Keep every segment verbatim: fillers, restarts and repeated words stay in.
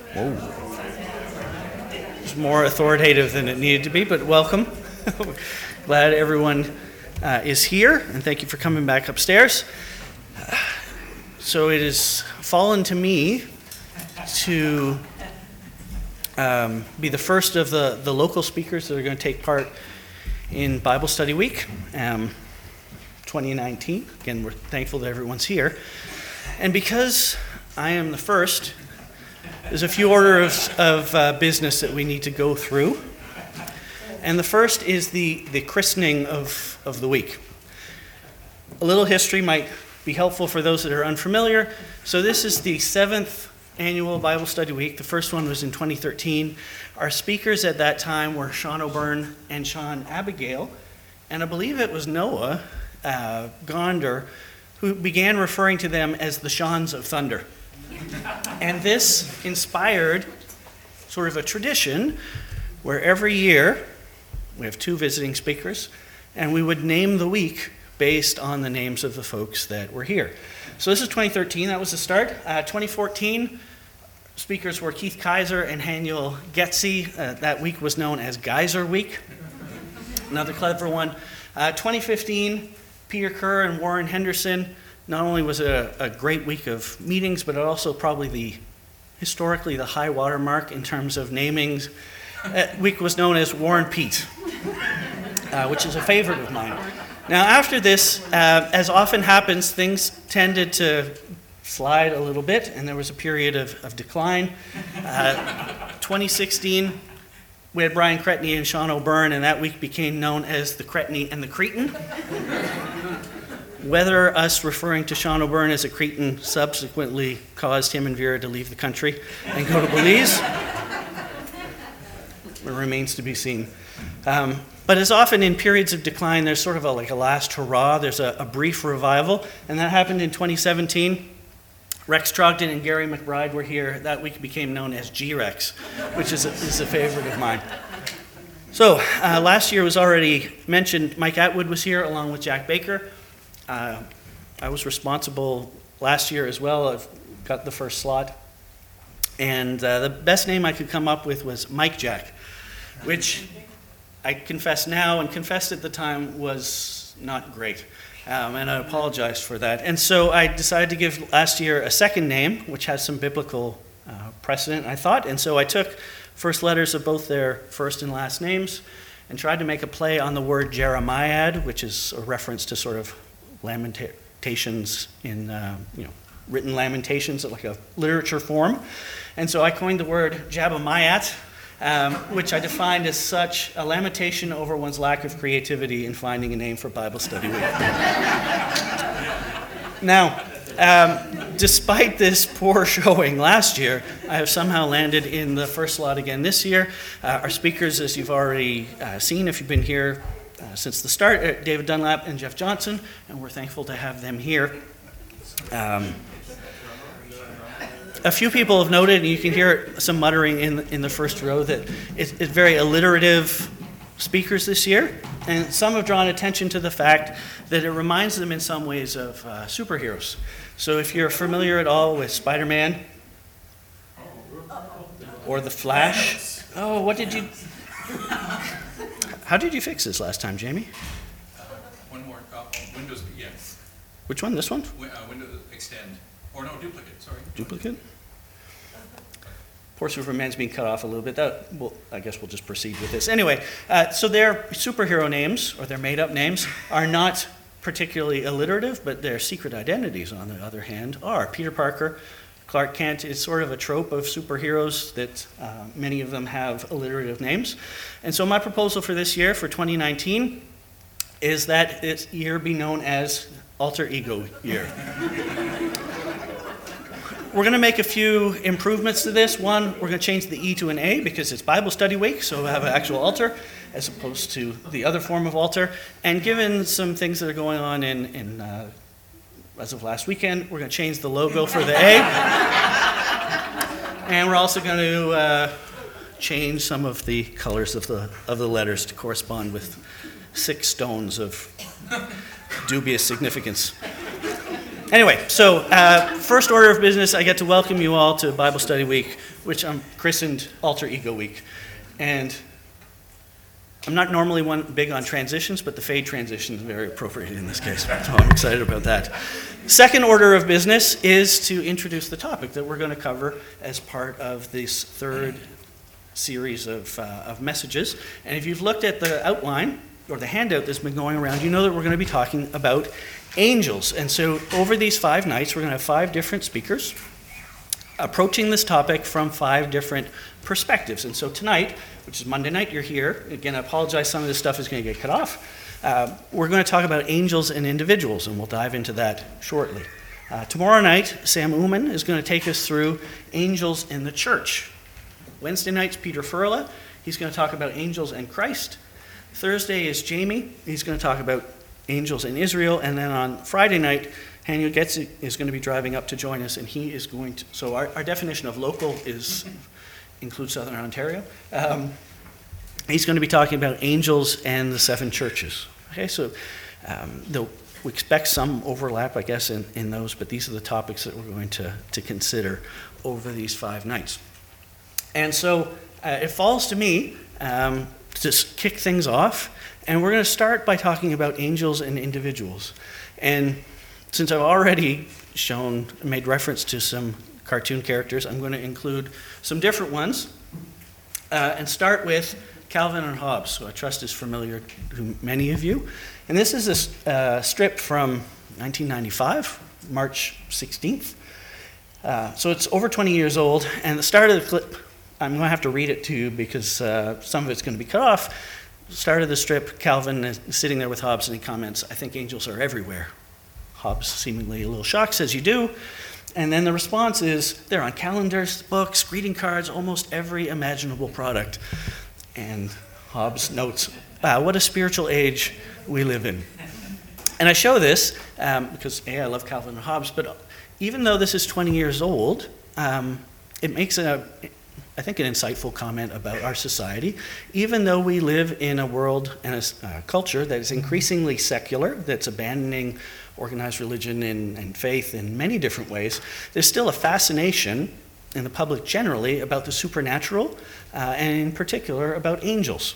Whoa. It's more authoritative than it needed to be, but welcome. Glad everyone uh, is here, and thank you for coming back upstairs. Uh, so it has fallen to me to um, be the first of the, the local speakers that are going to take part in Bible Study Week um, twenty nineteen. Again, we're thankful that everyone's here. And because I am the first, there's a few orders of uh, business that we need to go through. And the first is the, the christening of, of the week. A little history might be helpful for those that are unfamiliar. So this is the seventh annual Bible Study Week. The first one was in twenty thirteen. Our speakers at that time were Sean O'Byrne and Sean Abigail. And I believe it was Noah uh, Gonder who began referring to them as the Seans of Thunder. And this inspired sort of a tradition where every year we have two visiting speakers, and we would name the week based on the names of the folks that were here. So this is twenty thirteen, that was the start. Uh, twenty fourteen, speakers were Keith Kaiser and Haniel Getzi. Uh, that week was known as Geyser Week, another clever one. Uh, twenty fifteen, Peter Kerr and Warren Henderson. Not only was it a, a great week of meetings, but also probably the historically the high water mark in terms of namings. That week was known as Warren Pete, uh, which is a favorite of mine. Now after this, uh, as often happens, things tended to slide a little bit, and there was a period of, of decline. Uh, twenty sixteen, we had Brian Cretney and Sean O'Byrne, and that week became known as the Cretney and the Cretin. Whether us referring to Sean O'Byrne as a Cretin subsequently caused him and Vera to leave the country and go to Belize, it remains to be seen. Um, but as often in periods of decline, there's sort of a, like a last hurrah. There's a, a brief revival, and that happened in twenty seventeen. Rex Trogdon and Gary McBride were here. That week became known as G-Rex, which is a, is a favorite of mine. So uh, last year was already mentioned. Mike Atwood was here along with Jack Baker. Uh, I was responsible last year as well. I've got the first slot. And uh, the best name I could come up with was Mike Jack, which I confess now and confessed at the time was not great. Um, and I apologize for that. And so I decided to give last year a second name, which has some biblical uh, precedent, I thought. And so I took first letters of both their first and last names and tried to make a play on the word Jeremiad, which is a reference to sort of lamentations in, uh, you know, written lamentations, like a literature form. And so I coined the word Jabamayat, um, which I defined as such a lamentation over one's lack of creativity in finding a name for Bible Study Week. Now, um, despite this poor showing last year, I have somehow landed in the first slot again this year. Uh, our speakers, as you've already uh, seen if you've been here uh, since the start, are David Dunlap and Jeff Johnson, and we're thankful to have them here. Um, A few people have noted, and you can hear some muttering in in the first row, that it's, it's very alliterative speakers this year, and some have drawn attention to the fact that it reminds them in some ways of uh, superheroes. So if you're familiar at all with Spider-Man or The Flash, oh, what did you? How did you fix this last time, Jamie? Uh, one more. Uh, Windows, yes. Which one? This one? Wi- uh, Windows extend. Or no, duplicate, sorry. Duplicate? Poor Superman's being cut off a little bit. That, well, I guess we'll just proceed with this. Anyway, uh, so their superhero names, or their made-up names, are not particularly alliterative, but their secret identities, on the other hand, are. Peter Parker, Clark Kent is sort of a trope of superheroes that uh, many of them have alliterative names. And so my proposal for this year, for twenty nineteen, is that this year be known as Alter Ego Year. We're going to make a few improvements to this. One, we're going to change the E to an A because it's Bible Study Week, so we'll have an actual altar as opposed to the other form of altar. And given some things that are going on in, in uh, as of last weekend, we're going to change the logo for the A. And we're also going to uh, change some of the colors of the of the letters to correspond with six stones of dubious significance. Anyway, so uh, first order of business, I get to welcome you all to Bible Study Week. which I'm christened Alter Ego Week. And I'm not normally one big on transitions, but the fade transition is very appropriate in this case, so I'm excited about that. Second order of business is to introduce the topic that we're going to cover as part of this third series of, uh, of messages. And if you've looked at the outline, or the handout that's been going around, you know that we're going to be talking about angels. And so over these five nights, we're going to have five different speakers approaching this topic from five different perspectives. And so tonight, which is Monday night, you're here. Again, I apologize, some of this stuff is going to get cut off. Uh, we're going to talk about angels and individuals, and we'll dive into that shortly. Uh, tomorrow night, Sam Uman is going to take us through angels in the church. Wednesday night's Peter Furla. He's going to talk about angels and Christ. Thursday is Jamie. He's going to talk about angels in Israel. And then on Friday night, Haniel Getzi is going to be driving up to join us, and he is going to, so our, our definition of local is, includes Southern Ontario. Um, he's going to be talking about angels and the seven churches. Okay, so um, we expect some overlap, I guess, in, in those, but these are the topics that we're going to, to consider over these five nights. And so uh, it falls to me um, to just kick things off, and we're going to start by talking about angels and individuals. And since I've already shown, made reference to some cartoon characters, I'm going to include some different ones uh, and start with Calvin and Hobbes, who I trust is familiar to many of you. And this is a uh, strip from nineteen ninety-five, March sixteenth. Uh, so it's over twenty years old, and the start of the clip, I'm going to have to read it to you because uh, some of it's going to be cut off. The start of the strip, Calvin is sitting there with Hobbes, and he comments, "I think angels are everywhere." Hobbes, seemingly a little shocked, says, "You do?" And then the response is, "They're on calendars, books, greeting cards, almost every imaginable product." And Hobbes notes, "Wow, what a spiritual age we live in." And I show this um, because, A, I love Calvin and Hobbes, but even though this is twenty years old, um, it makes, a, I think, an insightful comment about our society. Even though we live in a world and a uh, culture that is increasingly secular, that's abandoning organized religion and, and faith in many different ways, there's still a fascination in the public generally about the supernatural, uh, and in particular about angels.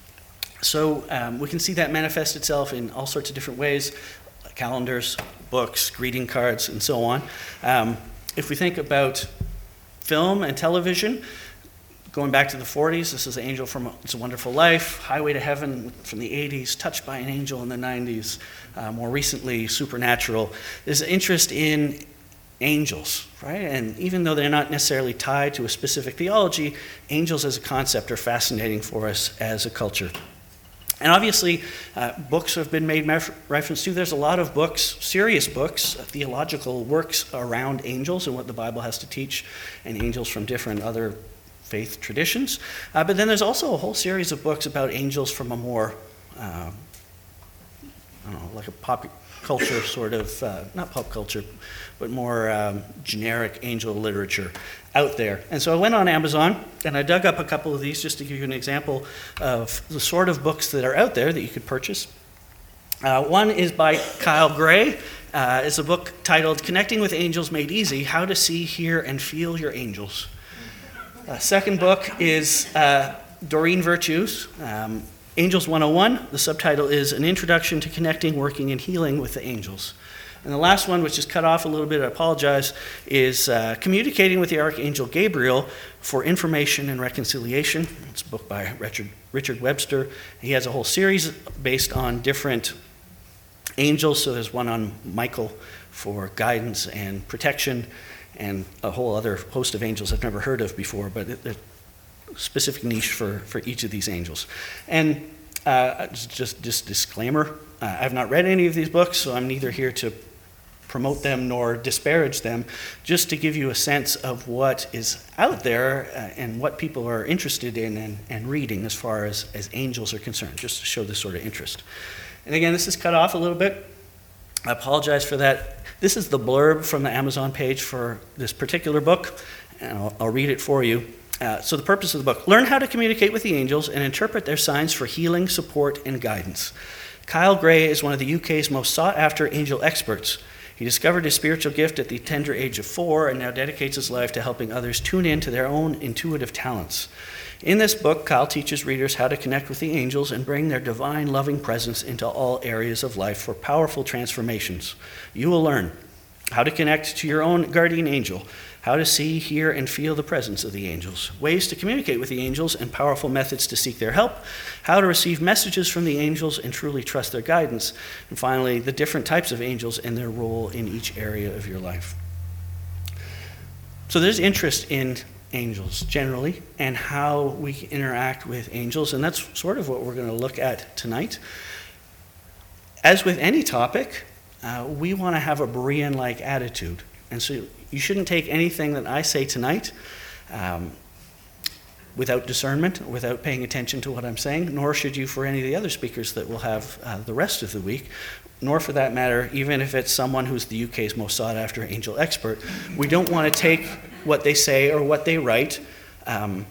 So um, we can see that manifest itself in all sorts of different ways: calendars, books, greeting cards, and so on. Um, if we think about film and television, going back to the forties, this is Angel from It's a Wonderful Life, Highway to Heaven from the eighties, Touched by an Angel in the nineties, uh, more recently Supernatural. There's interest in angels, right? And even though they're not necessarily tied to a specific theology, angels as a concept are fascinating for us as a culture. And obviously, uh, books have been made mef- reference to. There's a lot of books, serious books, uh, theological works around angels and what the Bible has to teach, and angels from different other faith traditions. Uh, but then there's also a whole series of books about angels from a more, uh, I don't know, like a pop culture sort of, uh, not pop culture, but more um, generic angel literature out there. And so I went on Amazon and I dug up a couple of these just to give you an example of the sort of books that are out there that you could purchase. Uh, one is by Kyle Gray. Uh, it's a book titled Connecting with Angels Made Easy: How to See, Hear, and Feel Your Angels. Uh, second book is uh, Doreen Virtue's um, Angels one oh one. The subtitle is An Introduction to Connecting, Working, and Healing with the Angels. And the last one, which is cut off a little bit, I apologize, is uh, Communicating with the Archangel Gabriel for Information and Reconciliation. It's a book by Richard, Richard Webster. He has a whole series based on different angels. So there's one on Michael for guidance and protection, and a whole other host of angels I've never heard of before, but there's a specific niche for, for each of these angels. And uh, just just disclaimer, uh, I've not read any of these books, so I'm neither here to promote them nor disparage them, just to give you a sense of what is out there uh, and what people are interested in and, and reading as far as, as angels are concerned, just to show this sort of interest. And again, this is cut off a little bit. I apologize for that. This is the blurb from the Amazon page for this particular book, and I'll, I'll read it for you. Uh, so the purpose of the book: learn how to communicate with the angels and interpret their signs for healing, support, and guidance. Kyle Gray is one of the U K's most sought-after angel experts. He discovered his spiritual gift at the tender age of four and now dedicates his life to helping others tune in to their own intuitive talents. In this book, Kyle teaches readers how to connect with the angels and bring their divine, loving presence into all areas of life for powerful transformations. You will learn how to connect to your own guardian angel, how to see, hear, and feel the presence of the angels, ways to communicate with the angels and powerful methods to seek their help, how to receive messages from the angels and truly trust their guidance, and finally, the different types of angels and their role in each area of your life. So there's interest in angels generally and how we interact with angels, and that's sort of what we're going to look at tonight. As with any topic, uh, we want to have a Berean-like attitude. And so you shouldn't take anything that I say tonight um, without discernment, without paying attention to what I'm saying, nor should you for any of the other speakers that we'll have uh, the rest of the week, nor for that matter, even if it's someone who's the U K's most sought-after angel expert. We don't want to take what they say or what they write um,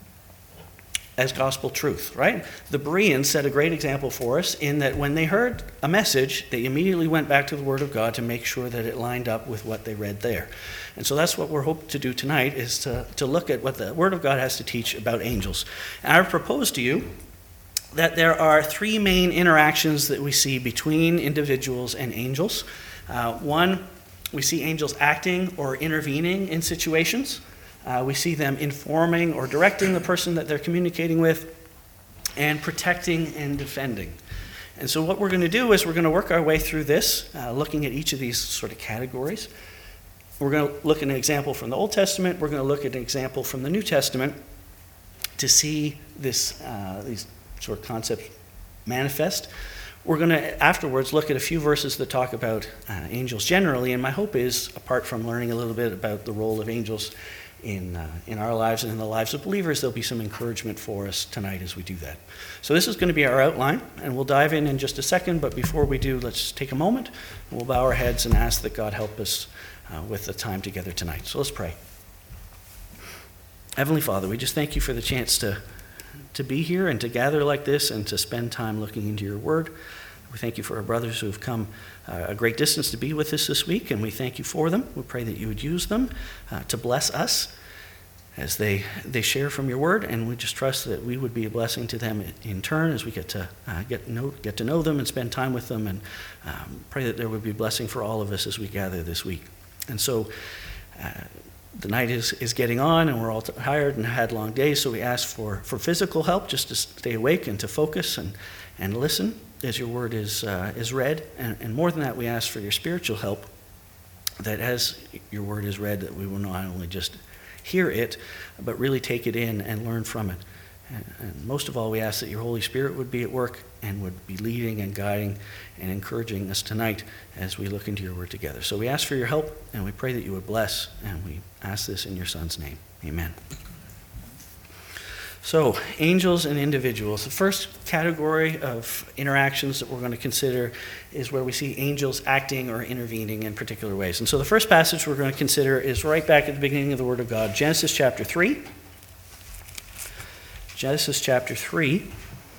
as gospel truth, right? The Bereans set a great example for us in that when they heard a message, they immediately went back to the Word of God to make sure that it lined up with what they read there. And so that's what we're hoping to do tonight, is to, to look at what the Word of God has to teach about angels. And I propose to you that there are three main interactions that we see between individuals and angels. Uh, one, we see angels acting or intervening in situations. Uh, we see them informing or directing the person that they're communicating with, and protecting and defending. And so what we're going to do is we're going to work our way through this, uh, looking at each of these sort of categories. We're going to look at an example from the Old Testament. We're going to look at an example from the New Testament to see this uh, these sort of concepts manifest. We're going to afterwards look at a few verses that talk about uh, angels generally, and my hope is, apart from learning a little bit about the role of angels in uh, in our lives and in the lives of believers, there'll be some encouragement for us tonight as we do that. So this is going to be our outline, and we'll dive in in just a second, but before we do, let's take a moment, and we'll bow our heads and ask that God help us uh, with the time together tonight. So let's pray. Heavenly Father, we just thank you for the chance to, to be here and to gather like this and to spend time looking into your word. We thank you for our brothers who have come uh, a great distance to be with us this week, and we thank you for them. We pray that you would use them uh, to bless us as they, they share from your word, and we just trust that we would be a blessing to them in turn as we get to uh, get, know, get to know them and spend time with them, and um, pray that there would be a blessing for all of us as we gather this week. And so uh, the night is, is getting on, and we're all tired and had long days, so we ask for, for physical help just to stay awake and to focus and, and listen as your word is uh, is read, and, and more than that, we ask for your spiritual help, that as your word is read, that we will not only just hear it, but really take it in and learn from it. And, and most of all, we ask that your Holy Spirit would be at work and would be leading and guiding and encouraging us tonight as we look into your word together. So we ask for your help, and we pray that you would bless, and we ask this in your Son's name. Amen. So, angels and individuals. The first category of interactions that we're going to consider is where we see angels acting or intervening in particular ways. And so the first passage we're going to consider is right back at the beginning of the Word of God, Genesis chapter three. Genesis chapter three.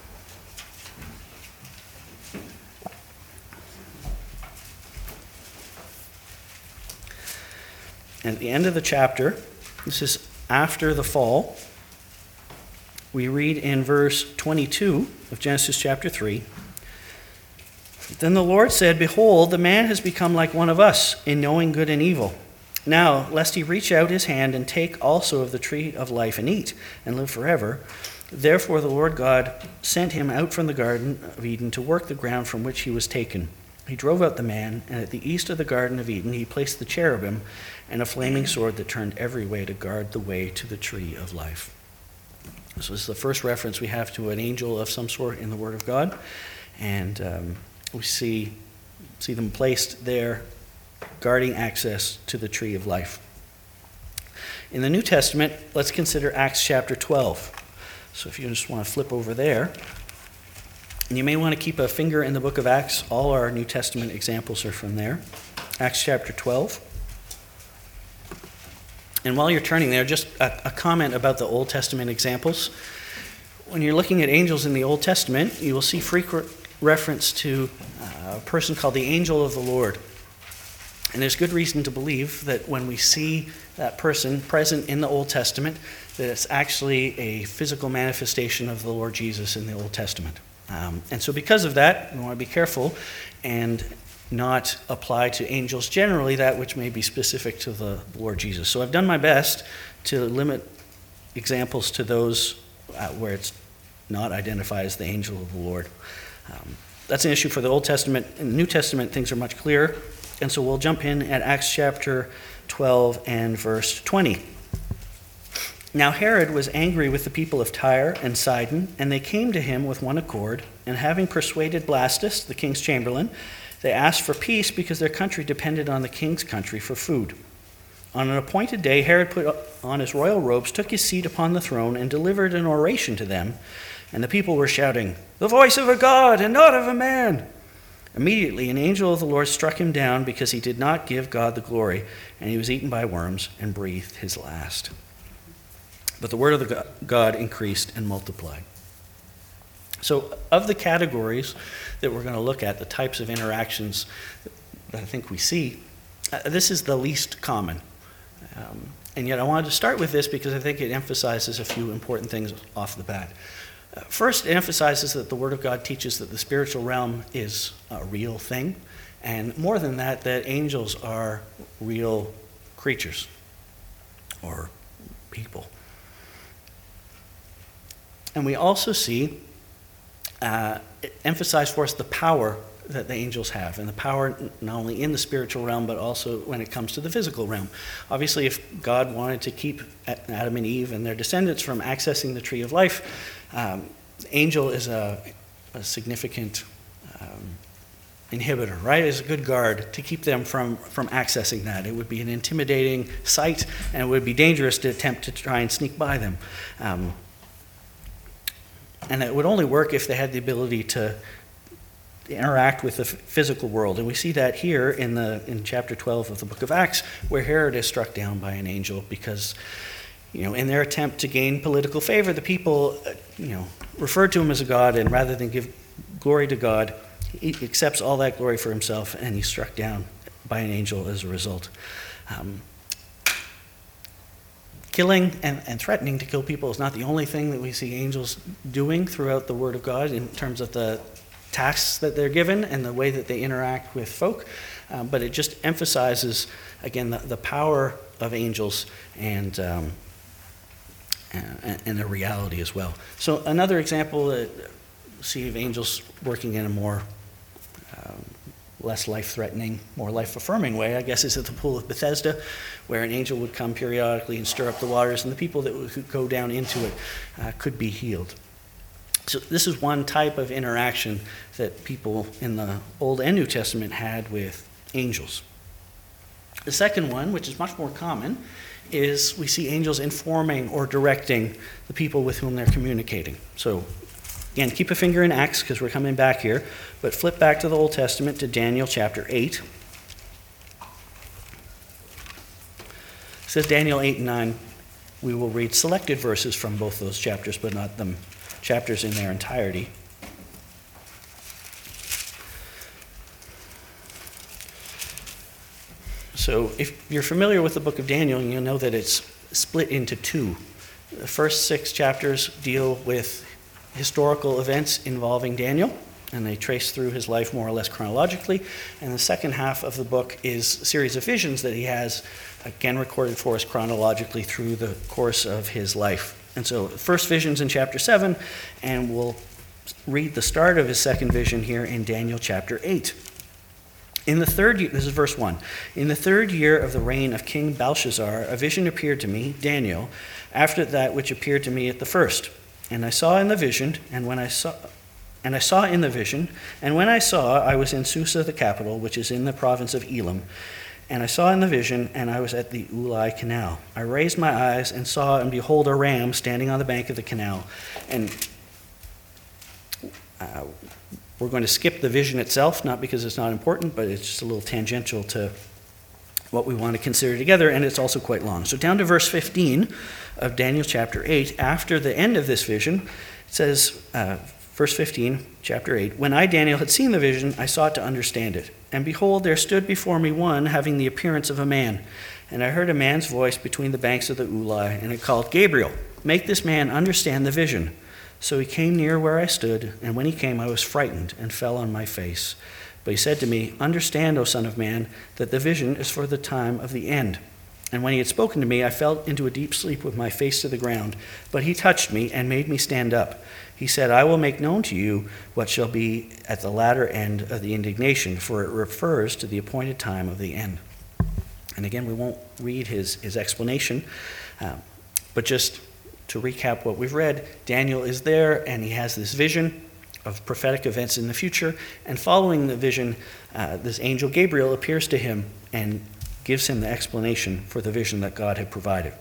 And at the end of the chapter, this is after the fall. We read in verse twenty-two of Genesis chapter three, "Then the Lord said, Behold, the man has become like one of us in knowing good and evil. Now, lest he reach out his hand and take also of the tree of life and eat, and live forever. Therefore the Lord God sent him out from the Garden of Eden to work the ground from which he was taken. He drove out the man, and at the east of the Garden of Eden he placed the cherubim and a flaming sword that turned every way to guard the way to the tree of life." So this is the first reference we have to an angel of some sort in the Word of God. And um, we see, see them placed there, guarding access to the tree of life. In the New Testament, let's consider Acts chapter twelve. So if you just want to flip over there. And you may want to keep a finger in the book of Acts. All our New Testament examples are from there. Acts chapter twelve. And while you're turning there, just a, a comment about the Old Testament examples. When you're looking at angels in the Old Testament, you will see frequent reference to uh, a person called the angel of the Lord. And there's good reason to believe that when we see that person present in the Old Testament, that it's actually a physical manifestation of the Lord Jesus in the Old Testament. Um, and so because of that, we want to be careful and not apply to angels generally that which may be specific to the Lord Jesus. So I've done my best to limit examples to those uh, where it's not identified as the angel of the Lord. Um, that's an issue for the Old Testament. In the New Testament, things are much clearer. And so we'll jump in at Acts chapter twelve and verse twenty. Now Herod was angry with the people of Tyre and Sidon, and they came to him with one accord, and having persuaded Blastus, the king's chamberlain, they asked for peace because their country depended on the king's country for food. On an appointed day, Herod put on his royal robes, took his seat upon the throne, and delivered an oration to them. And the people were shouting, "The voice of a god and not of a man!" Immediately an angel of the Lord struck him down because he did not give God the glory, and he was eaten by worms and breathed his last. But the word of the God increased and multiplied. So of the categories that we're going to look at, the types of interactions that I think we see, uh, this is the least common. Um, and yet I wanted to start with this because I think it emphasizes a few important things off the bat. Uh, first, it emphasizes that the Word of God teaches that the spiritual realm is a real thing. And more than that, that angels are real creatures or people. And we also see uh, it emphasized for us the power that the angels have, and the power not only in the spiritual realm, but also when it comes to the physical realm. Obviously, if God wanted to keep Adam and Eve and their descendants from accessing the tree of life, um, angel is a, a significant um, inhibitor, right? Is a good guard to keep them from, from accessing that. It would be an intimidating sight, and it would be dangerous to attempt to try and sneak by them. Um, and it would only work if they had the ability to interact with the physical world. And we see that here in the in chapter twelve of the book of Acts, where Herod is struck down by an angel because, you know, in their attempt to gain political favor, the people, you know, referred to him as a god, and rather than give glory to God, he accepts all that glory for himself, and he's struck down by an angel as a result. Um, Killing and, and threatening to kill people is not the only thing that we see angels doing throughout the Word of God in terms of the tasks that they're given and the way that they interact with folk. Um, but it just emphasizes, again, the, the power of angels and, um, and, and their reality as well. So another example that we see of angels working in a more um, less life-threatening, more life-affirming way, I guess, is at the Pool of Bethesda, where an angel would come periodically and stir up the waters, and the people that would go down into it uh, could be healed. So this is one type of interaction that people in the Old and New Testament had with angels. The second one, which is much more common, is we see angels informing or directing the people with whom they're communicating. So again, keep a finger in Acts because we're coming back here, but flip back to the Old Testament to Daniel chapter eight. It says Daniel eight and nine. We will read selected verses from both those chapters, but not the chapters in their entirety. So if you're familiar with the book of Daniel, you'll know that it's split into two. The first six chapters deal with historical events involving Daniel, and they trace through his life more or less chronologically. And the second half of the book is a series of visions that he has, again recorded for us chronologically through the course of his life. And so the first vision's in chapter seven, and we'll read the start of his second vision here in Daniel chapter eight. In the third year, this is verse one. In the third year of the reign of King Belshazzar, a vision appeared to me, Daniel, after that which appeared to me at the first. And I saw in the vision, and when I saw, and I saw in the vision, and when I saw, I was in Susa, the capital, which is in the province of Elam. And I saw in the vision, and I was at the Ulai Canal. I raised my eyes and saw, and behold, a ram standing on the bank of the canal. And uh, we're going to skip the vision itself, not because it's not important, but it's just a little tangential to what we want to consider together, and it's also quite long. So down to verse fifteen of Daniel chapter eight, after the end of this vision, it says, uh, Verse fifteen, chapter eight. When I, Daniel, had seen the vision, I sought to understand it. And behold, there stood before me one having the appearance of a man. And I heard a man's voice between the banks of the Ulai, and it called, Gabriel, make this man understand the vision. So he came near where I stood, and when he came, I was frightened and fell on my face. But he said to me, Understand, O son of man, that the vision is for the time of the end. And when he had spoken to me, I fell into a deep sleep with my face to the ground. But he touched me and made me stand up. He said, I will make known to you what shall be at the latter end of the indignation, for it refers to the appointed time of the end. And again, we won't read his, his explanation, uh, but just to recap what we've read, Daniel is there and he has this vision of prophetic events in the future. And following the vision, uh, this angel Gabriel appears to him and gives him the explanation for the vision that God had provided.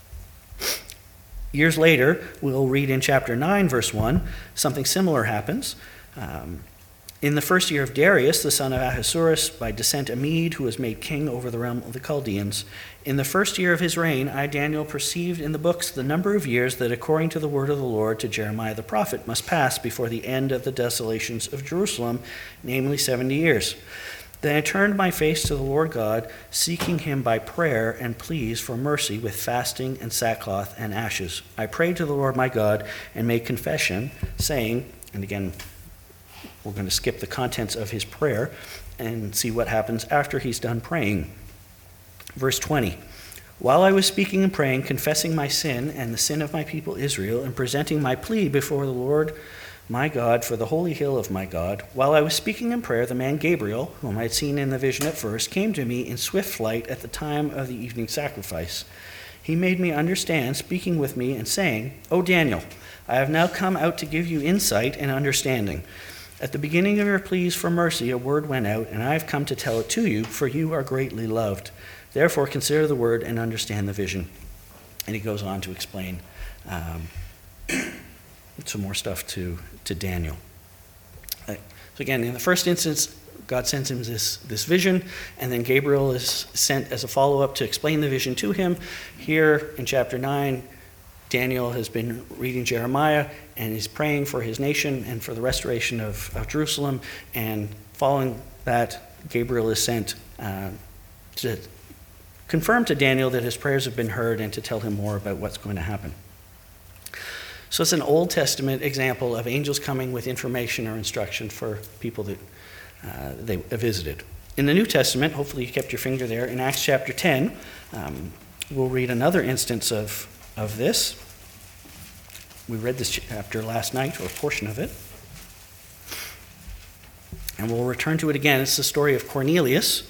Years later, we'll read in chapter nine, verse one, something similar happens. Um, in the first year of Darius, the son of Ahasuerus, by descent a Mede, who was made king over the realm of the Chaldeans, in the first year of his reign, I, Daniel, perceived in the books the number of years that, according to the word of the Lord to Jeremiah the prophet, must pass before the end of the desolations of Jerusalem, namely seventy years. Then I turned my face to the Lord God, seeking him by prayer and pleas for mercy with fasting and sackcloth and ashes. I prayed to the Lord my God and made confession, saying, and again, we're going to skip the contents of his prayer and see what happens after he's done praying. Verse twenty, while I was speaking and praying, confessing my sin and the sin of my people Israel, and presenting my plea before the Lord my God for the holy hill of my God, while I was speaking in prayer, the man Gabriel, whom I had seen in the vision at first, came to me in swift flight at the time of the evening sacrifice. He made me understand, speaking with me and saying, O Daniel, I have now come out to give you insight and understanding. At the beginning of your pleas for mercy, a word went out, and I have come to tell it to you, for you are greatly loved. Therefore, consider the word and understand the vision. And he goes on to explain um, some more stuff to, to Daniel. Uh, so again, in the first instance, God sends him this, this vision, and then Gabriel is sent as a follow-up to explain the vision to him. Here in chapter nine, Daniel has been reading Jeremiah, and he's praying for his nation and for the restoration of, of Jerusalem, and following that, Gabriel is sent uh, to confirm to Daniel that his prayers have been heard and to tell him more about what's going to happen. So it's an Old Testament example of angels coming with information or instruction for people that uh, they visited. In the New Testament, hopefully you kept your finger there, in Acts chapter ten, um, we'll read another instance of, of this. We read this chapter last night, or a portion of it. And we'll return to it again. It's the story of Cornelius,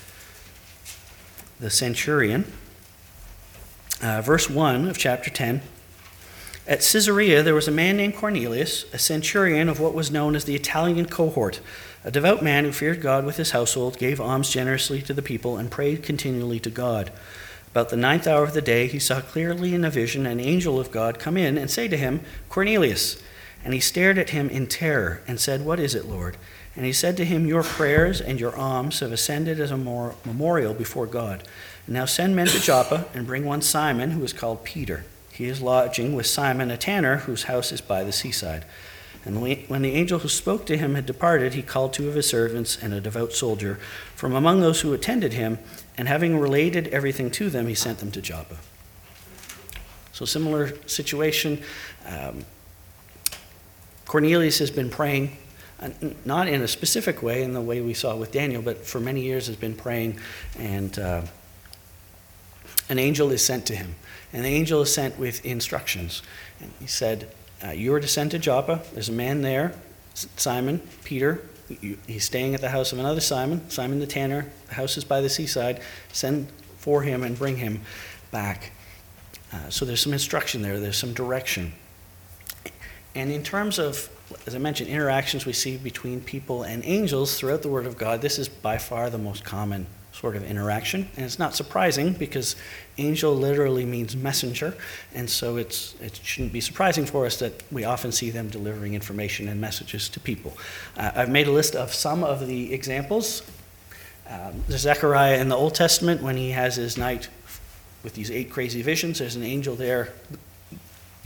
the centurion. Uh, verse one of chapter ten. At Caesarea, there was a man named Cornelius, a centurion of what was known as the Italian cohort, a devout man who feared God with his household, gave alms generously to the people, and prayed continually to God. About the ninth hour of the day, he saw clearly in a vision an angel of God come in and say to him, Cornelius. And he stared at him in terror and said, What is it, Lord? And he said to him, Your prayers and your alms have ascended as a memorial before God. And now send men to Joppa and bring one Simon, who is called Peter. He is lodging with Simon, a tanner, whose house is by the seaside. And when the angel who spoke to him had departed, he called two of his servants and a devout soldier from among those who attended him, and having related everything to them, he sent them to Joppa. So similar situation. Um, Cornelius has been praying, uh, not in a specific way, in the way we saw with Daniel, but for many years has been praying, and uh, an angel is sent to him. And the angel is sent with instructions. And he said, uh, you are to send to Joppa. There's a man there, Simon, Peter. He's staying at the house of another Simon, Simon the tanner. The house is by the seaside. Send for him and bring him back. Uh, so there's some instruction there. There's some direction. And in terms of, as I mentioned, interactions we see between people and angels throughout the Word of God, this is by far the most common sort of interaction. And it's not surprising because angel literally means messenger, and so it's it shouldn't be surprising for us that we often see them delivering information and messages to people. Uh, I've made a list of some of the examples. Um, there's Zechariah in the Old Testament when he has his night with these eight crazy visions. There's an angel there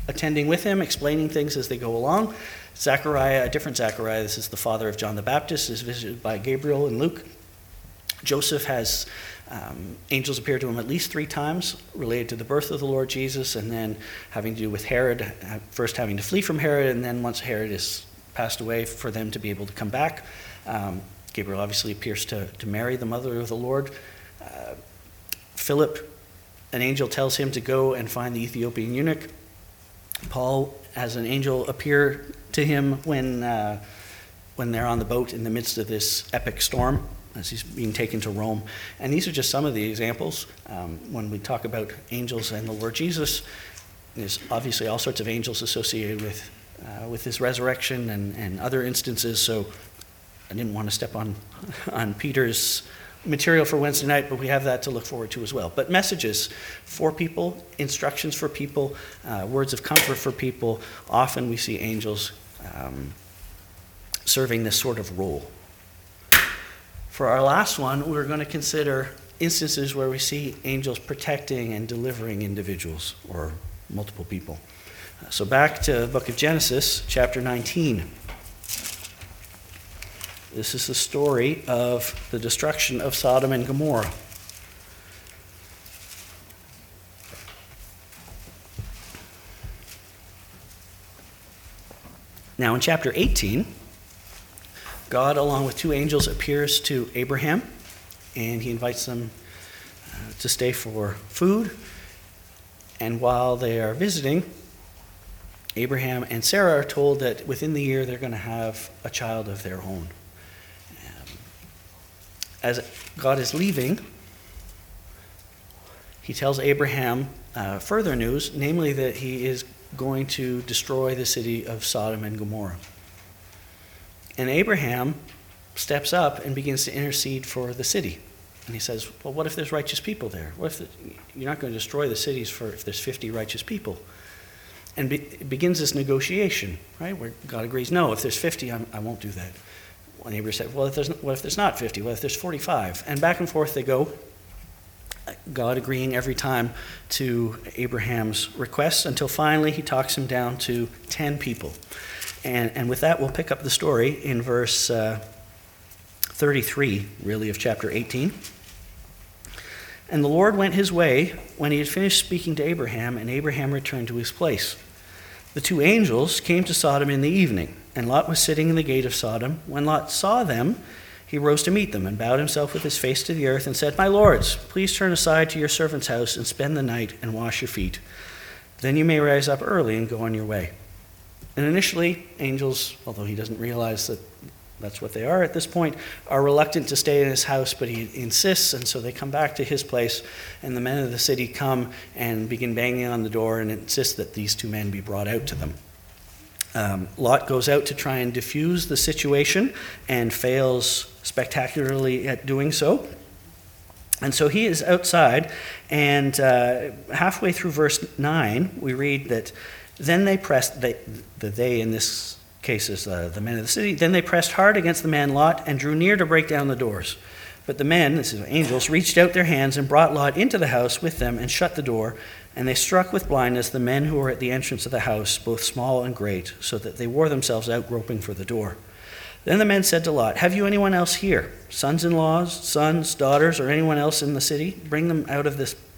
attending with him, explaining things as they go along. Zechariah, a different Zechariah, this is the father of John the Baptist, is visited by Gabriel and Luke. Joseph has um, angels appear to him at least three times related to the birth of the Lord Jesus, and then having to do with Herod, first having to flee from Herod, and then once Herod is passed away, for them to be able to come back. Um, Gabriel obviously appears to, to Mary, the mother of the Lord. Uh, Philip, an angel tells him to go and find the Ethiopian eunuch. Paul has an angel appear to him when uh, when they're on the boat in the midst of this epic storm as he's being taken to Rome. And these are just some of the examples. Um, when we talk about angels and the Lord Jesus, there's obviously all sorts of angels associated with uh, with his resurrection and, and other instances. So I didn't want to step on on Peter's material for Wednesday night, but we have that to look forward to as well. But messages for people, instructions for people, uh, words of comfort for people. Often we see angels um, serving this sort of role. For our last one, we're going to consider instances where we see angels protecting and delivering individuals or multiple people. Uh, so back to the book of Genesis, chapter nineteen. This is the story of the destruction of Sodom and Gomorrah. Now in chapter eighteen, God, along with two angels, appears to Abraham, and he invites them uh, to stay for food. And while they are visiting, Abraham and Sarah are told that within the year they're going to have a child of their own. As God is leaving, he tells Abraham uh, further news, namely that he is going to destroy the city of Sodom and Gomorrah. And Abraham steps up and begins to intercede for the city. And he says, well, what if there's righteous people there? What if the, you're not going to destroy the cities for if there's fifty righteous people? And be, begins this negotiation, right, where God agrees, no, if there's fifty, I'm, I won't do that. One neighbor said, well, if there's, what if there's not fifty? What if there's forty-five? And back and forth they go, God agreeing every time to Abraham's requests, until finally he talks him down to ten people. And, and with that, we'll pick up the story in verse uh, thirty-three, really, of chapter eighteen. And the Lord went his way when he had finished speaking to Abraham, and Abraham returned to his place. The two angels came to Sodom in the evening, and Lot was sitting in the gate of Sodom. When Lot saw them, he rose to meet them and bowed himself with his face to the earth and said, my lords, please turn aside to your servant's house and spend the night and wash your feet. Then you may rise up early and go on your way. And initially, angels, although he doesn't realize that that's what they are at this point, are reluctant to stay in his house, but he insists, and so they come back to his place, and the men of the city come and begin banging on the door and insist that these two men be brought out to them. Um, Lot goes out to try and diffuse the situation and fails spectacularly at doing so. And so he is outside, and uh, halfway through verse nine, we read that then they pressed, they, the they in this case is uh, the men of the city, then they pressed hard against the man Lot and drew near to break down the doors. But the men, this is angels, reached out their hands and brought Lot into the house with them and shut the door. And they struck with blindness the men who were at the entrance of the house, both small and great, so that they wore themselves out groping for the door. Then the men said to Lot, have you anyone else here, sons-in-laws, sons, daughters, or anyone else in the city? Bring them out of this,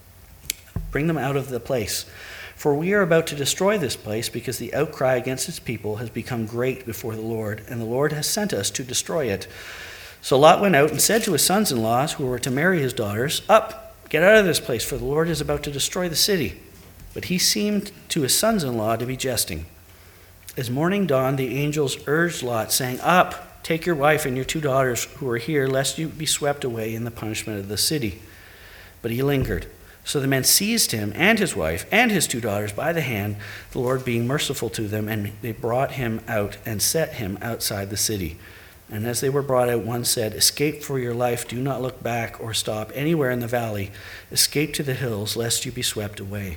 bring them out of the place. For we are about to destroy this place, because the outcry against its people has become great before the Lord, and the Lord has sent us to destroy it. So Lot went out and said to his sons-in-laws, who were to marry his daughters, up, get out of this place, for the Lord is about to destroy the city. But he seemed to his sons-in-law to be jesting. As morning dawned, the angels urged Lot, saying, up, take your wife and your two daughters who are here, lest you be swept away in the punishment of the city. But he lingered. So the men seized him and his wife and his two daughters by the hand, the Lord being merciful to them, and they brought him out and set him outside the city. And as they were brought out, one said, escape for your life, do not look back or stop anywhere in the valley. Escape to the hills, lest you be swept away.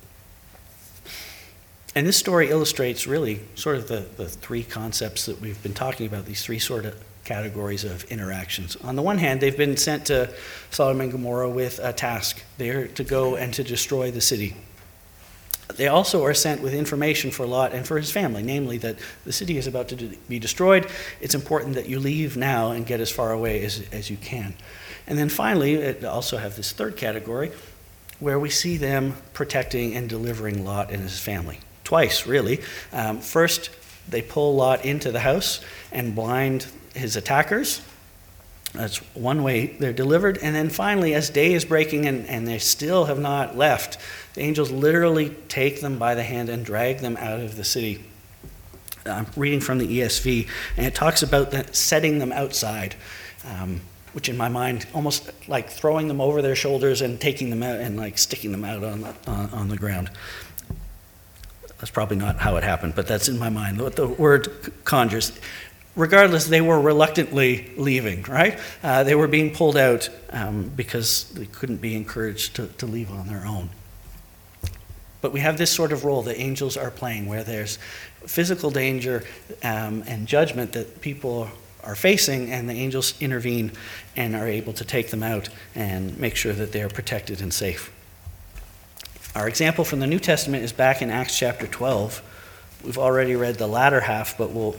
And this story illustrates really sort of the, the three concepts that we've been talking about, these three sort of categories of interactions. On the one hand, they've been sent to Sodom and Gomorrah with a task. They're to go and to destroy the city. They also are sent with information for Lot and for his family, namely that the city is about to be destroyed. It's important that you leave now and get as far away as, as you can. And then finally, it also have this third category where we see them protecting and delivering Lot and his family. Twice, really. Um, first, they pull Lot into the house and blind his attackers. That's one way they're delivered. And then finally, as day is breaking and, and they still have not left, the angels literally take them by the hand and drag them out of the city. I'm reading from the E S V, and it talks about the, setting them outside, um, which in my mind, almost like throwing them over their shoulders and taking them out and like sticking them out on the, on, on the ground. That's probably not how it happened, but that's in my mind what the word conjures. Regardless, they were reluctantly leaving, right? Uh, they were being pulled out um, because they couldn't be encouraged to, to leave on their own. But we have this sort of role that angels are playing where there's physical danger um, and judgment that people are facing, and the angels intervene and are able to take them out and make sure that they are protected and safe. Our example from the New Testament is back in Acts chapter twelve. We've already read the latter half, but we'll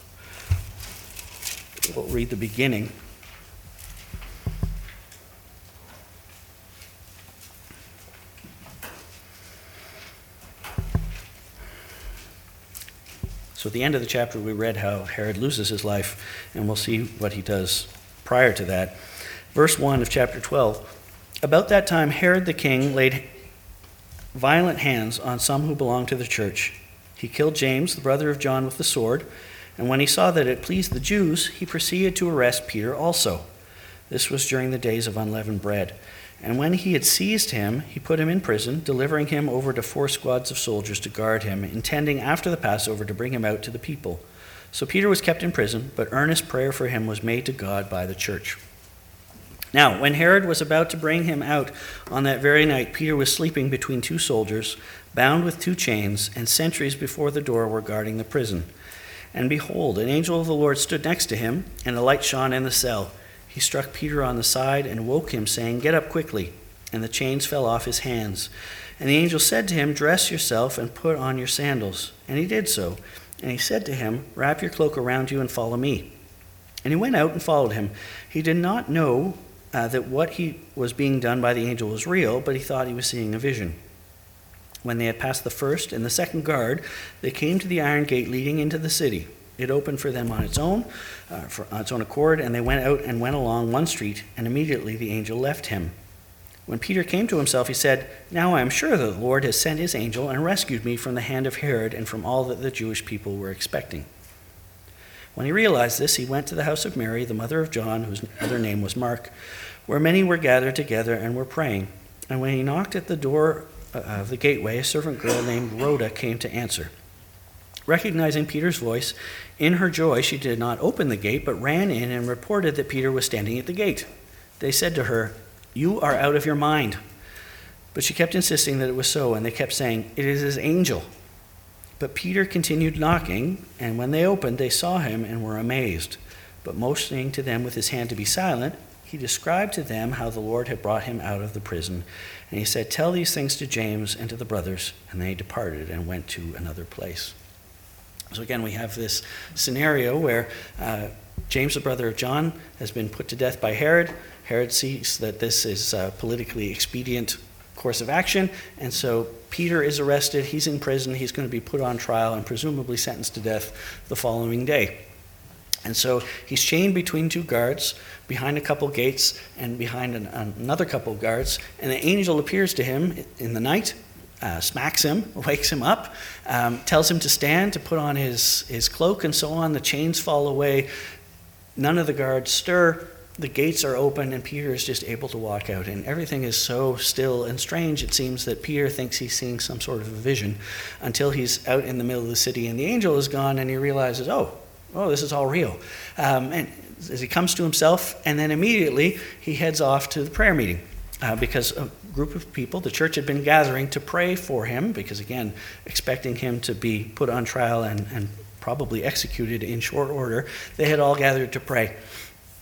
We'll read the beginning. So at the end of the chapter, we read how Herod loses his life, and we'll see what he does prior to that. Verse one of chapter twelve. About that time, Herod the king laid violent hands on some who belonged to the church. He killed James, the brother of John, with the sword. And when he saw that it pleased the Jews, he proceeded to arrest Peter also. This was during the days of unleavened bread. And when he had seized him, he put him in prison, delivering him over to four squads of soldiers to guard him, intending after the Passover to bring him out to the people. So Peter was kept in prison, but earnest prayer for him was made to God by the church. Now, when Herod was about to bring him out on that very night, Peter was sleeping between two soldiers, bound with two chains, and sentries before the door were guarding the prison. And behold, an angel of the Lord stood next to him, and a light shone in the cell. He struck Peter on the side and woke him, saying, "Get up quickly." And the chains fell off his hands. And the angel said to him, "Dress yourself and put on your sandals." And he did so. And he said to him, "Wrap your cloak around you and follow me." And he went out and followed him. He did not know uh, that what he was being done by the angel was real, but he thought he was seeing a vision. When they had passed the first and the second guard, they came to the iron gate leading into the city. It opened for them on its own, uh, for, on its own accord, and they went out and went along one street, and immediately the angel left him. When Peter came to himself, he said, "Now I am sure that the Lord has sent his angel and rescued me from the hand of Herod and from all that the Jewish people were expecting." When he realized this, he went to the house of Mary, the mother of John, whose other name was Mark, where many were gathered together and were praying. And when he knocked at the door of the gateway, a servant girl named Rhoda came to answer. Recognizing Peter's voice, in her joy she did not open the gate, but ran in and reported that Peter was standing at the gate. They said to her, "You are out of your mind." But she kept insisting that it was so, and they kept saying, "It is his angel." But Peter continued knocking, and when they opened, they saw him and were amazed. But motioning to them with his hand to be silent, he described to them how the Lord had brought him out of the prison. And he said, "Tell these things to James and to the brothers." And they departed and went to another place. So again, we have this scenario where uh, James, the brother of John, has been put to death by Herod. Herod sees that this is a politically expedient course of action, and so Peter is arrested. He's in prison. He's going to be put on trial and presumably sentenced to death the following day. And so he's chained between two guards, behind a couple gates and behind an, another couple guards, and the angel appears to him in the night, uh, smacks him, wakes him up, um, tells him to stand, to put on his, his cloak and so on. The chains fall away. None of the guards stir. The gates are open, and Peter is just able to walk out. And everything is so still and strange, it seems that Peter thinks he's seeing some sort of a vision until he's out in the middle of the city, and the angel is gone, and he realizes, oh, oh, this is all real. Um, and as he comes to himself, and then immediately he heads off to the prayer meeting uh, because a group of people, the church had been gathering to pray for him because, again, expecting him to be put on trial and, and probably executed in short order. They had all gathered to pray.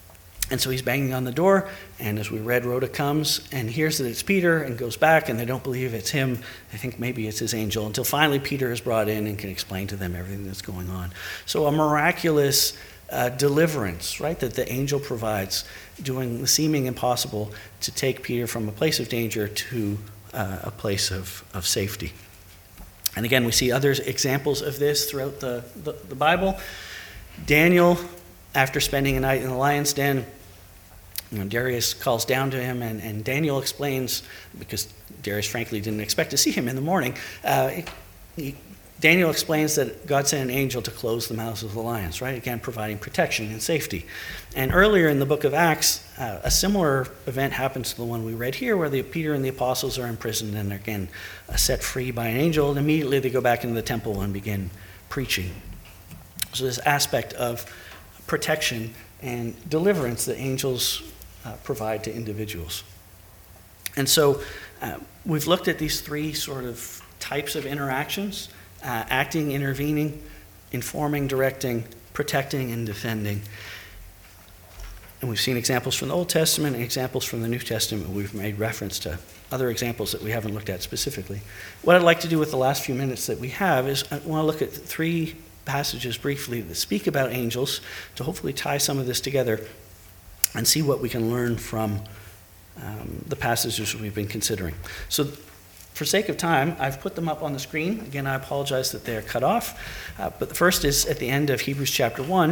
And so he's banging on the door, and as we read, Rhoda comes and hears that it's Peter and goes back, and they don't believe it's him. They think maybe it's his angel, until finally Peter is brought in and can explain to them everything that's going on. So a miraculous uh, deliverance, right, that the angel provides, doing the seeming impossible to take Peter from a place of danger to uh, a place of, of safety. And again, we see other examples of this throughout the, the, the Bible. Daniel, after spending a night in the lion's den, you know, Darius calls down to him, and, and Daniel explains, because Darius frankly didn't expect to see him in the morning, uh, he, Daniel explains that God sent an angel to close the mouths of the lions, right? Again, providing protection and safety. And earlier in the book of Acts, uh, a similar event happens to the one we read here, where the, Peter and the apostles are imprisoned and they're again uh, set free by an angel, and immediately they go back into the temple and begin preaching. So this aspect of protection and deliverance that angels uh, provide to individuals. And so uh, we've looked at these three sort of types of interactions: uh, acting, intervening, informing, directing, protecting, and defending. And we've seen examples from the Old Testament and examples from the New Testament. We've made reference to other examples that we haven't looked at specifically. What I'd like to do with the last few minutes that we have is I want to look at three passages briefly that speak about angels, to hopefully tie some of this together and see what we can learn from um, the passages we've been considering. So for sake of time, I've put them up on the screen. Again, I apologize that they're cut off. Uh, but the first is at the end of Hebrews chapter one.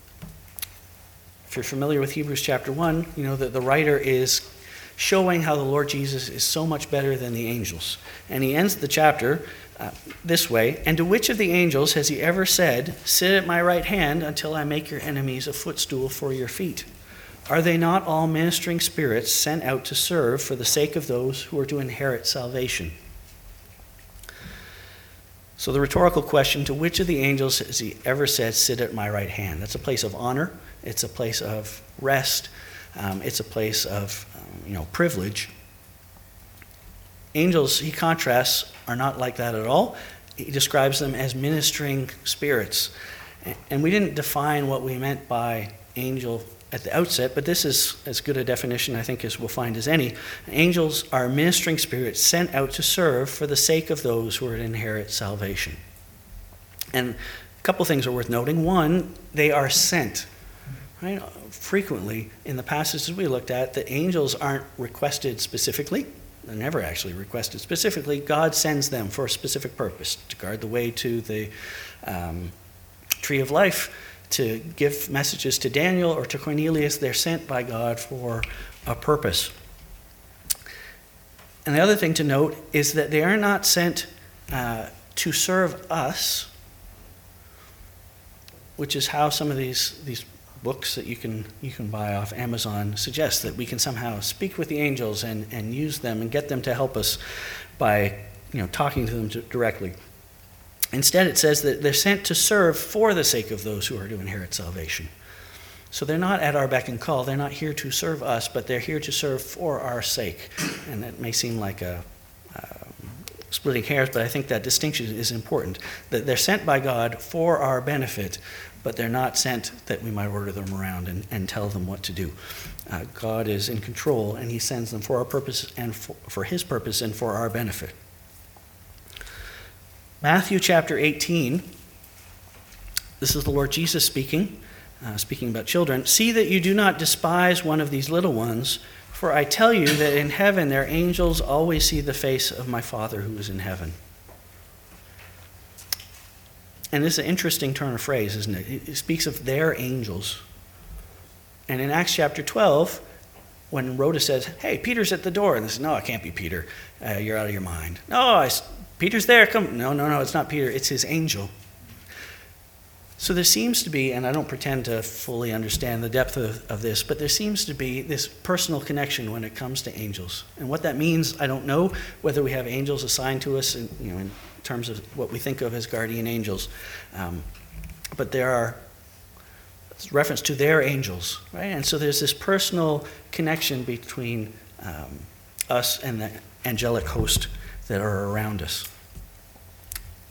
If you're familiar with Hebrews chapter one, you know that the writer is showing how the Lord Jesus is so much better than the angels. And he ends the chapter uh, this way: "And to which of the angels has he ever said, 'Sit at my right hand until I make your enemies a footstool for your feet'? Are they not all ministering spirits sent out to serve for the sake of those who are to inherit salvation?" So the rhetorical question, to which of the angels has he ever said, "Sit at my right hand"? That's a place of honor. It's a place of rest. Um, it's a place of um, you know, privilege. Angels, he contrasts, are not like that at all. He describes them as ministering spirits. And we didn't define what we meant by angel at the outset, but this is as good a definition, I think, as we'll find as any. Angels are ministering spirits sent out to serve for the sake of those who are to inherit salvation. And a couple things are worth noting. One, they are sent. Right? Frequently, in the passages we looked at, the angels aren't requested specifically. They're never actually requested specifically. God sends them for a specific purpose: to guard the way to the um, tree of life, to give messages to Daniel or to Cornelius. They're sent by God for a purpose. And the other thing to note is that they are not sent uh, to serve us, which is how some of these these books that you can you can buy off Amazon suggest, that we can somehow speak with the angels and, and use them and get them to help us by you know talking to them directly. Instead, it says that they're sent to serve for the sake of those who are to inherit salvation. So they're not at our beck and call. They're not here to serve us, but they're here to serve for our sake. And that may seem like a uh, splitting hairs, but I think that distinction is important. That they're sent by God for our benefit, but they're not sent that we might order them around and, and tell them what to do. Uh, God is in control, and he sends them for our purpose and for, for his purpose and for our benefit. Matthew chapter eighteen, this is the Lord Jesus speaking, uh, speaking about children. "See that you do not despise one of these little ones, for I tell you that in heaven their angels always see the face of my Father who is in heaven." And this is an interesting turn of phrase, isn't it? It speaks of their angels. And in Acts chapter twelve, when Rhoda says, "Hey, Peter's at the door," and they say, "No, it can't be Peter. Uh, you're out of your mind." "No, I, Peter's there. Come." "No, no, no, it's not Peter. It's his angel." So there seems to be, and I don't pretend to fully understand the depth of, of this, but there seems to be this personal connection when it comes to angels. And what that means, I don't know, whether we have angels assigned to us in, you know, in terms of what we think of as guardian angels. Um, but there are reference to their angels, right? And so there's this personal connection between um, us and the angelic host that are around us.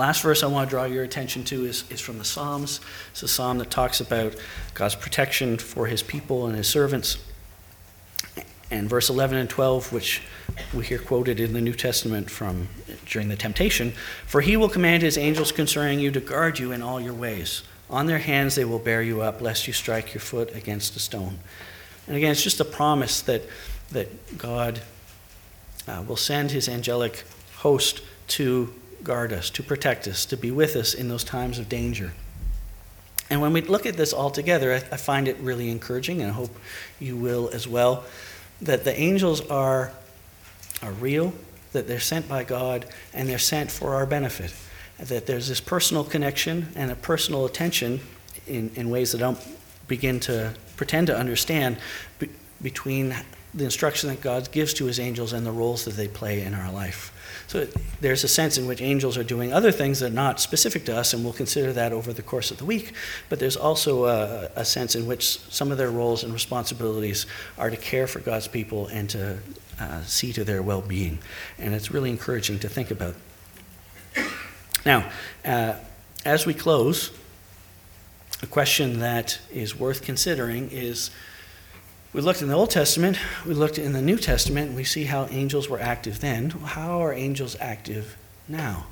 Last verse I want to draw your attention to is, is from the Psalms. It's a psalm that talks about God's protection for his people and his servants. And verse eleven and twelve, which we hear quoted in the New Testament from during the temptation, "For he will command his angels concerning you to guard you in all your ways. On their hands they will bear you up, lest you strike your foot against a stone." And again, it's just a promise that, that God uh, will send his angelic host to guard us, to protect us, to be with us in those times of danger. And when we look at this all together, I, I find it really encouraging, and I hope you will as well, that the angels are, are real, that they're sent by God, and they're sent for our benefit. That there's this personal connection and a personal attention in, in ways that I don't begin to pretend to understand be, between the instruction that God gives to his angels and the roles that they play in our life. So there's a sense in which angels are doing other things that are not specific to us, and we'll consider that over the course of the week. But there's also a, a sense in which some of their roles and responsibilities are to care for God's people and to uh, see to their well-being. And it's really encouraging to think about. Now, uh, as we close, a question that is worth considering is, we looked in the Old Testament, we looked in the New Testament, and we see how angels were active then. How are angels active now?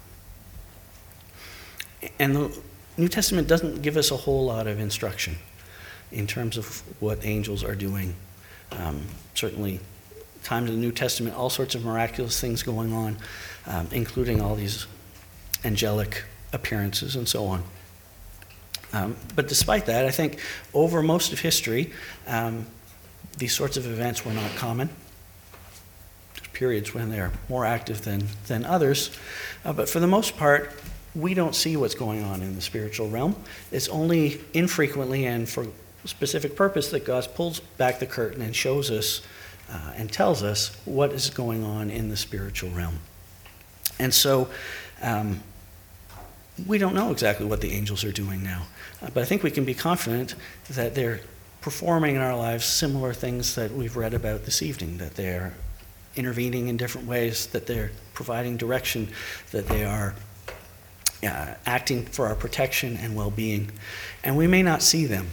And the New Testament doesn't give us a whole lot of instruction in terms of what angels are doing. Um, certainly, times in the New Testament, all sorts of miraculous things going on, um, including all these angelic appearances and so on. Um, but despite that, I think over most of history, um, these sorts of events were not common. There's periods when they're more active than, than others. Uh, but for the most part, we don't see what's going on in the spiritual realm. It's only infrequently and for a specific purpose that God pulls back the curtain and shows us uh, and tells us what is going on in the spiritual realm. And so um, we don't know exactly what the angels are doing now. Uh, but I think we can be confident that they're performing in our lives similar things that we've read about this evening, that they're intervening in different ways, that they're providing direction, that they are uh, acting for our protection and well-being. And we may not see them.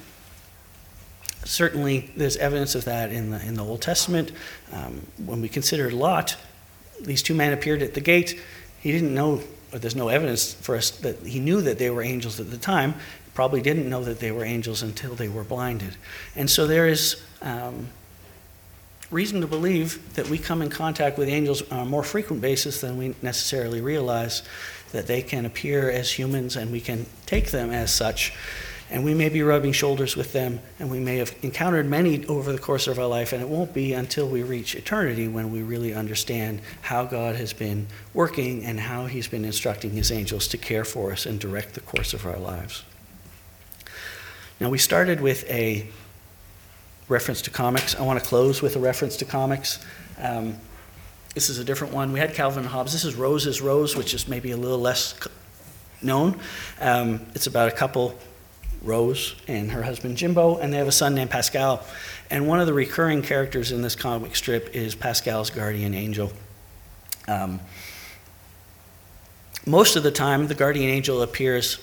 Certainly, there's evidence of that in the, in the Old Testament. Um, when we consider Lot, these two men appeared at the gate. He didn't know, or there's no evidence for us that he knew that they were angels at the time. Probably didn't know that they were angels until they were blinded. And so there is um, reason to believe that we come in contact with angels on a more frequent basis than we necessarily realize, that they can appear as humans and we can take them as such. And we may be rubbing shoulders with them, and we may have encountered many over the course of our life, and it won't be until we reach eternity when we really understand how God has been working and how he's been instructing his angels to care for us and direct the course of our lives. Now, we started with a reference to comics. I want to close with a reference to comics. Um, this is a different one. We had Calvin and Hobbes. This is Rose is Rose, which is maybe a little less known. Um, it's about a couple, Rose and her husband Jimbo, and they have a son named Pascal. And one of the recurring characters in this comic strip is Pascal's guardian angel. Um, most of the time, the guardian angel appears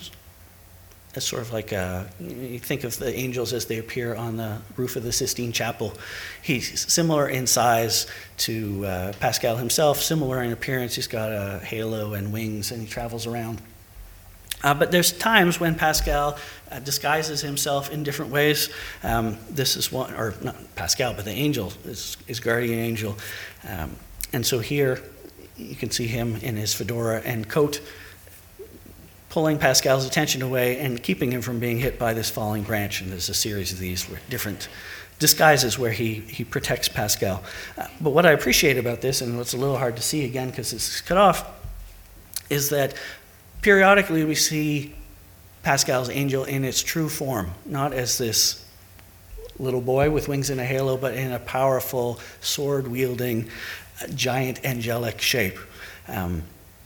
as sort of like a, you think of the angels as they appear on the roof of the Sistine Chapel. He's similar in size to uh, Pascal himself, similar in appearance. He's got a halo and wings, and he travels around. Uh, but there's times when Pascal uh, disguises himself in different ways. Um, this is one, or not Pascal, but the angel, is his guardian angel. Um, and so here you can see him in his fedora and coat, pulling Pascal's attention away and keeping him from being hit by this falling branch. And there's a series of these where different disguises where he, he protects Pascal. Uh, but what I appreciate about this, and what's a little hard to see again because it's cut off, is that periodically we see Pascal's angel in its true form, not as this little boy with wings and a halo, but in a powerful, sword-wielding, giant angelic shape. Um,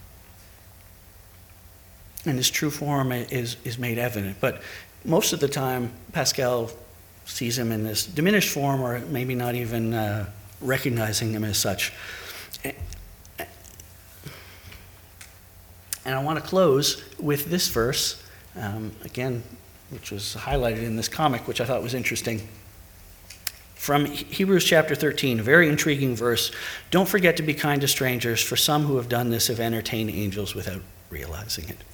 and his true form is, is made evident. But most of the time, Pascal sees him in this diminished form, or maybe not even uh, recognizing him as such. And I want to close with this verse, um, again, which was highlighted in this comic, which I thought was interesting. From Hebrews chapter thirteen, a very intriguing verse. Don't forget to be kind to strangers, for some who have done this have entertained angels without realizing it.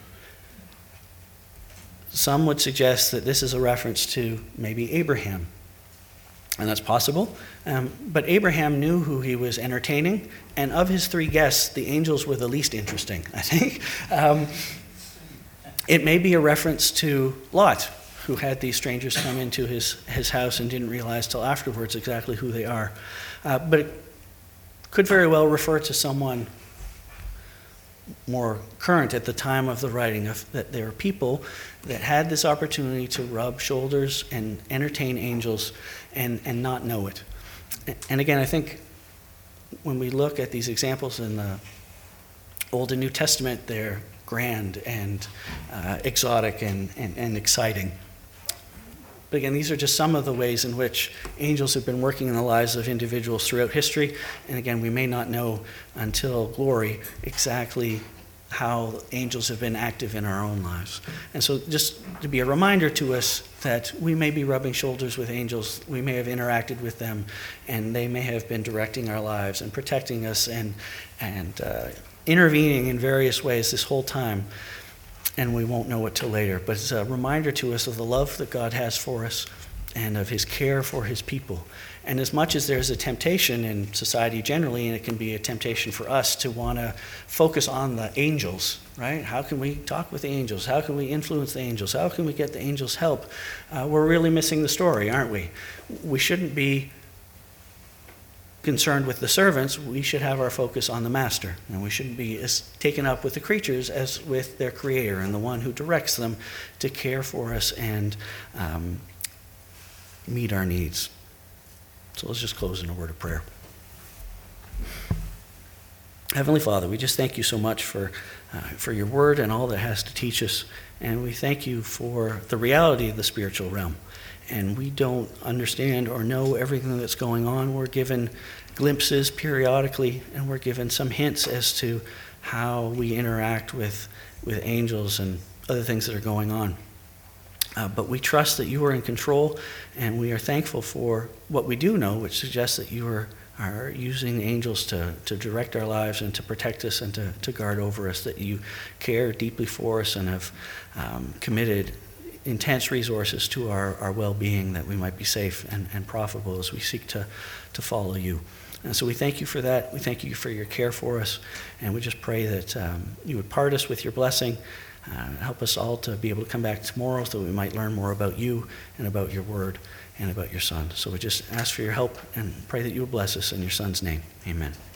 Some would suggest that this is a reference to maybe Abraham. And that's possible. Um, but Abraham knew who he was entertaining, and of his three guests, the angels were the least interesting, I think. Um, it may be a reference to Lot, who had these strangers come into his, his house and didn't realize till afterwards exactly who they are. Uh, but it could very well refer to someone more current at the time of the writing, of that there are people that had this opportunity to rub shoulders and entertain angels and, and not know it. And again, I think when we look at these examples in the Old and New Testament, they're grand and uh, exotic and, and, and exciting. But again, these are just some of the ways in which angels have been working in the lives of individuals throughout history. And again, we may not know until glory exactly how angels have been active in our own lives. And so just to be a reminder to us that we may be rubbing shoulders with angels, we may have interacted with them, and they may have been directing our lives and protecting us and, and uh, intervening in various ways this whole time. And we won't know it till later. But it's a reminder to us of the love that God has for us and of his care for his people. And as much as there's a temptation in society generally, and it can be a temptation for us to want to focus on the angels, right? How can we talk with the angels? How can we influence the angels? How can we get the angels' help? Uh, we're really missing the story, aren't we? We shouldn't be concerned with the servants. We should have our focus on the master, and we shouldn't be as taken up with the creatures as with their creator and the one who directs them to care for us and um, meet our needs. So let's just close in a word of prayer. Heavenly Father, we just thank you so much for uh, for your word and all that it has to teach us, and we thank you for the reality of the spiritual realm. And we don't understand or know everything that's going on. We're given glimpses periodically, and we're given some hints as to how we interact with, with angels and other things that are going on. Uh, but we trust that you are in control, and we are thankful for what we do know, which suggests that you are, are using angels to, to direct our lives and to protect us and to, to guard over us, that you care deeply for us and have um, committed intense resources to our, our well-being, that we might be safe and, and profitable as we seek to, to follow you. And so we thank you for that. We thank you for your care for us. And we just pray that um, you would part us with your blessing. Uh, help us all to be able to come back tomorrow so that we might learn more about you and about your word and about your son. So we just ask for your help and pray that you would bless us in your son's name. Amen.